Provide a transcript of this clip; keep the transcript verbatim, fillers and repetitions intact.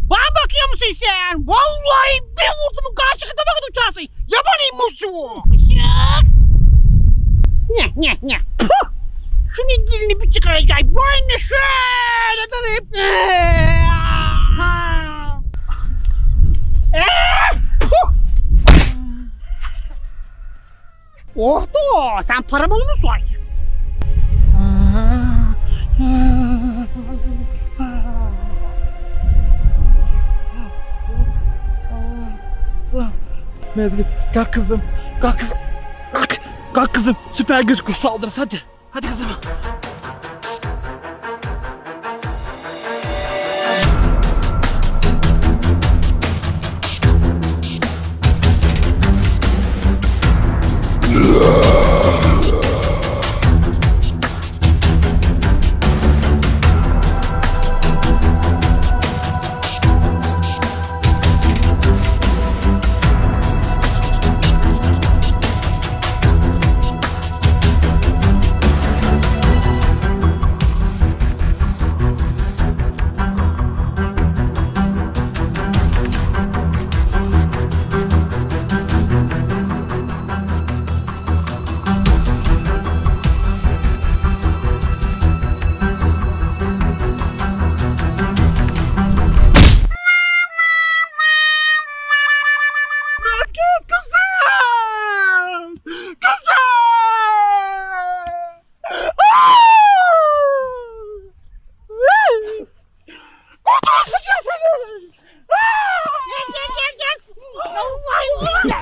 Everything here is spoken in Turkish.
Bana bakıyor musun sen? Vallahi bir vurdum karşıkıda bakın uçarsın. Yabanıymışsın. Işık. Ne ne ne. Puh. Şunun dilini bir çıkaracak. Boynu şöyle dalayıp. Oh da sen paramı mı soy? Mezgit kalk kızım. Kalk kızım. Kalk. Kalk kızım. Süper güç kuş saldırısı hadi. Hadi kızım. Gel gel gel gel.